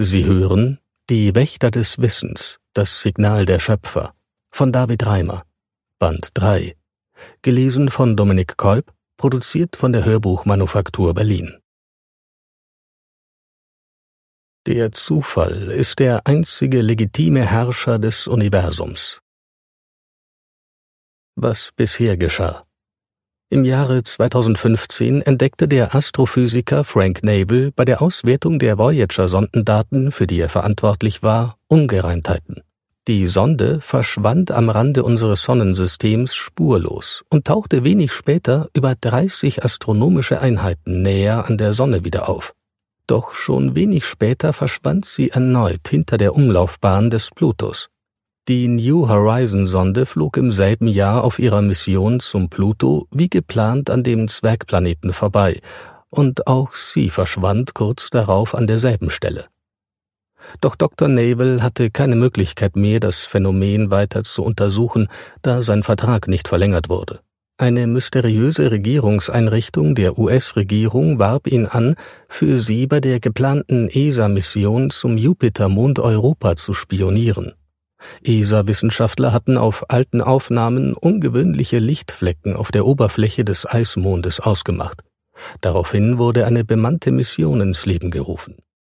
Sie hören Die Wächter des Wissens, das Signal der Schöpfer von David Reimer, Band 3, gelesen von Dominik Kolb, produziert von der Hörbuchmanufaktur Berlin. Der Zufall ist der einzige legitime Herrscher des Universums. Was bisher geschah? Im Jahre 2015 entdeckte der Astrophysiker Frank Naval bei der Auswertung der Voyager-Sondendaten, für die er verantwortlich war, Ungereimtheiten. Die Sonde verschwand am Rande unseres Sonnensystems spurlos und tauchte wenig später über 30 astronomische Einheiten näher an der Sonne wieder auf. Doch schon wenig später verschwand sie erneut hinter der Umlaufbahn des Plutos. Die New Horizon-Sonde flog im selben Jahr auf ihrer Mission zum Pluto wie geplant an dem Zwergplaneten vorbei, und auch sie verschwand kurz darauf an derselben Stelle. Doch Dr. Naval hatte keine Möglichkeit mehr, das Phänomen weiter zu untersuchen, da sein Vertrag nicht verlängert wurde. Eine mysteriöse Regierungseinrichtung der US-Regierung warb ihn an, für sie bei der geplanten ESA-Mission zum Jupitermond Europa zu spionieren. ESA-Wissenschaftler hatten auf alten Aufnahmen ungewöhnliche Lichtflecken auf der Oberfläche des Eismondes ausgemacht. Daraufhin wurde eine bemannte Mission ins Leben gerufen.